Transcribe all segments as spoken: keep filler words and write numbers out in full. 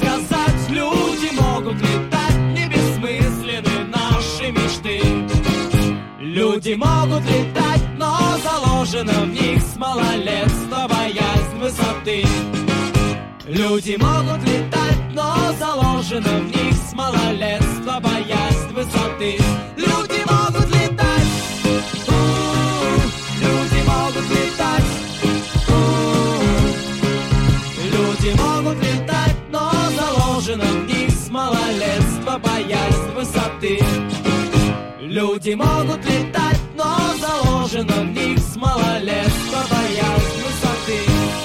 сказать, люди могут летать, не бессмысленны наши мечты. Люди могут летать, но заложена в них с малолетства боязнь высоты. Люди могут летать, но заложена в них с малолетства боязнь высоты. Люди могут летать, у-у-у. Люди могут летать, у-у-у. Люди могут летать, но заложена в них с малолетства боязнь высоты. Люди могут летать, но заложена в них с малолетства боязнь высоты.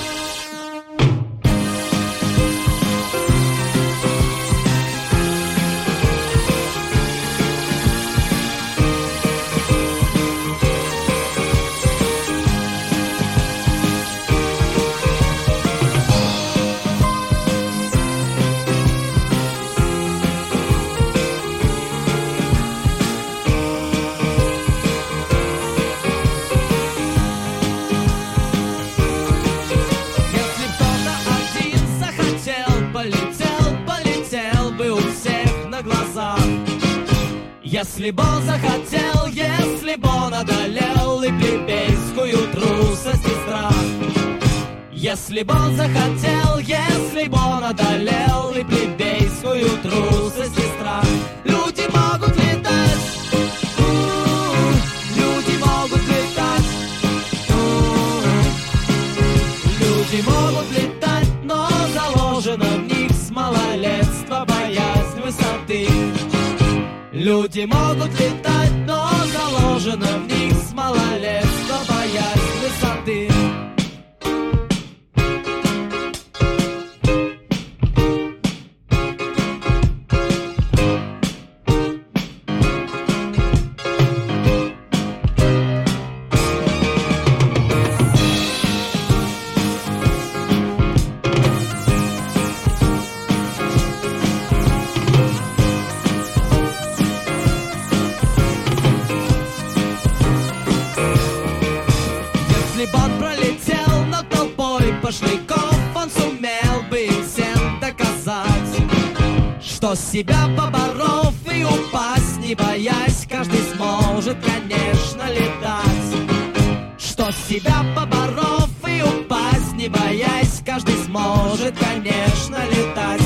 Если б он захотел, если б он одолел и плебейскую трусость и страх. Если б он захотел, если б он одолел и плебейскую трусость и страх. Люди могут летать, у-у-у. Люди могут летать, у-у-у. Люди могут летать, но заложена в них с малолетства боязнь высоты. Люди могут летать, но заложена в них с малолетства боязнь высоты. Пошляков, он сумел бы им всем доказать, что себя поборов и упасть не боясь, каждый сможет, конечно, летать. Что себя поборов и упасть не боясь, каждый сможет, конечно, летать.